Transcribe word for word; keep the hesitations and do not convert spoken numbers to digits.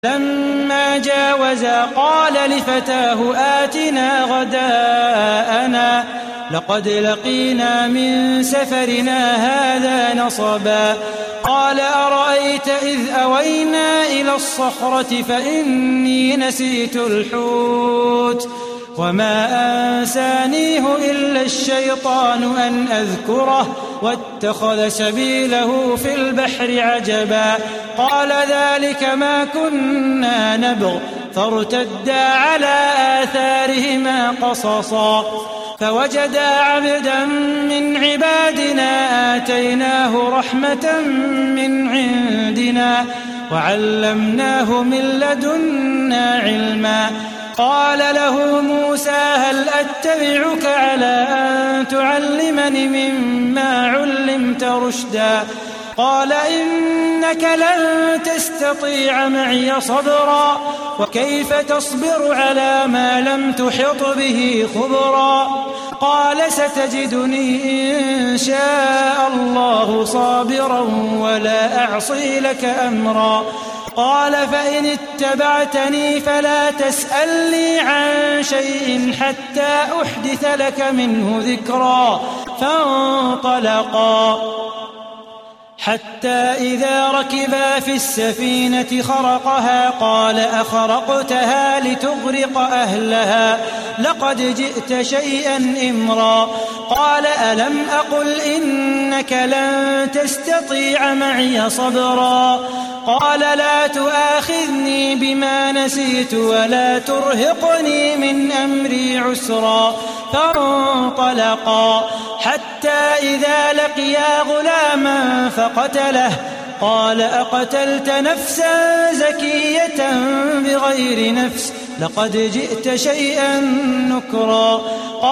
لما جاوزا قال لفتاه آتنا غداءنا لقد لقينا من سفرنا هذا نصبا قال أرأيت إذ أوينا إلى الصخرة فإني نسيت الحوت وما أنسانيه إلا الشيطان أن أذكره واتخذ سبيله في البحر عجبا قال ذلك ما كنا نبغ فارتدا على آثارهما قصصا فوجدا عبدا من عبادنا آتيناه رحمة من عندنا وعلمناه من لدنا علما قال له موسى هل أتبعك على أن تعلمني مما علمت رشدا قال إنك لن تستطيع معي صبرا وكيف تصبر على ما لم تحط به خبرا قال ستجدني إن شاء الله صابرا ولا أعصي لك أمرا قال فإن اتبعتني فلا تسألني عن شيء حتى أحدث لك منه ذكرا فانطلقا حتى إذا ركبا في السفينة خرقها قال أخرقتها لتغرق أهلها لقد جئت شيئا إمرا قال ألم أقل إنك لن تستطيع معي صبرا قال لا تؤاخذني بما نسيت ولا ترهقني من أمري عسرا فانطلقا حتى إذا لقيا غلاما فقتله قال أقتلت نفسا زكية بغير نفس لقد جئت شيئا نكرا